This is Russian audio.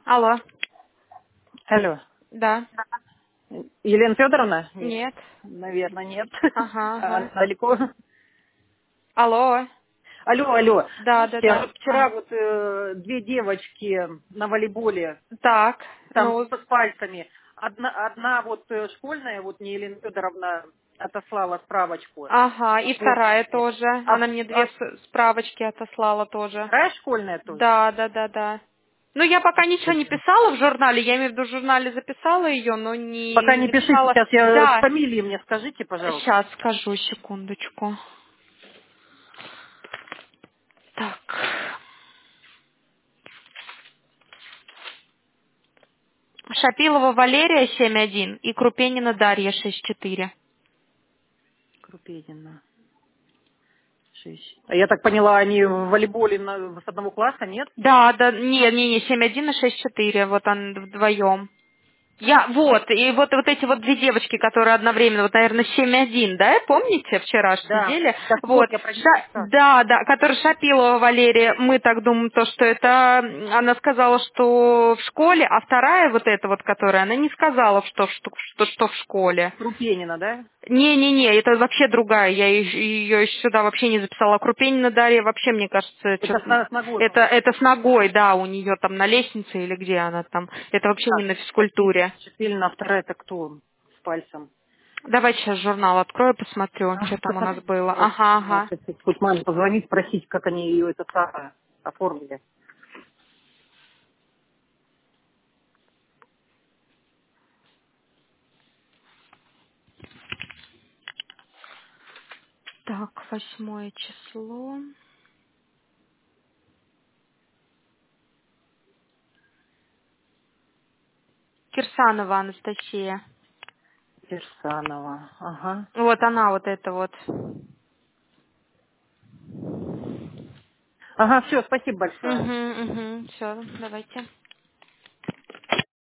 Алло. Алло. Да. Елена Федоровна? Нет. Наверное, нет. Ага, А, ага. далеко. Алло. Алло, алло. Да, да, Слушайте, а да. вот вчера Ага. вот две девочки на волейболе, Так, там ну, с пальцами. Одна вот школьная, вот мне Елена Федоровна отослала справочку. ага, и Вот. вторая тоже. А, Она мне две а справочки отослала тоже. вторая школьная тоже? Да, да, да, да. Ну, я пока ничего не Слушайте. писала в журнале, я имею в виду, в журнале записала ее, но Пока не не пишите, написала. сейчас я Да, фамилии мне скажите, пожалуйста. сейчас скажу, секундочку. Так. Шапилова Валерия 7-1 и Крупенина Дарья 6-4. Крупенина. 6. А я так поняла, они в волейболе с одного класса, нет? Да, да, не, 7-1 и 6-4, вот он вдвоем. И вот эти вот две девочки, которые одновременно, вот, наверное, 7-1, да, помните, вчера ж Да, сидели? так Вот, вот, я про них и спрашиваю. да, да, которая Шапилова Валерия, мы так думаем, то, что это, она сказала, что в школе, а вторая вот эта вот, которая, она не сказала, что в школе. Крупенина, да? Не-не-не, это вообще другая, я ее еще сюда вообще не записала. А Крупенина Дарья вообще, мне кажется, Это с ногой, по-моему. это с ногой, да, у нее там на лестнице или где она там. Это вообще не Так, на физкультуре. Шепелина, вторая это кто? С пальцем. Давайте сейчас журнал открою, посмотрю, что там у нас Посмотрите, было. пожалуйста, Ага, ага. может, хоть маме позвонить, спросить, как они ее это самое оформили. Так, 8 число. Кирсанова Анастасия. Кирсанова. Ага. Вот она вот это вот. Ага, все, спасибо большое. Угу, угу, все, давайте.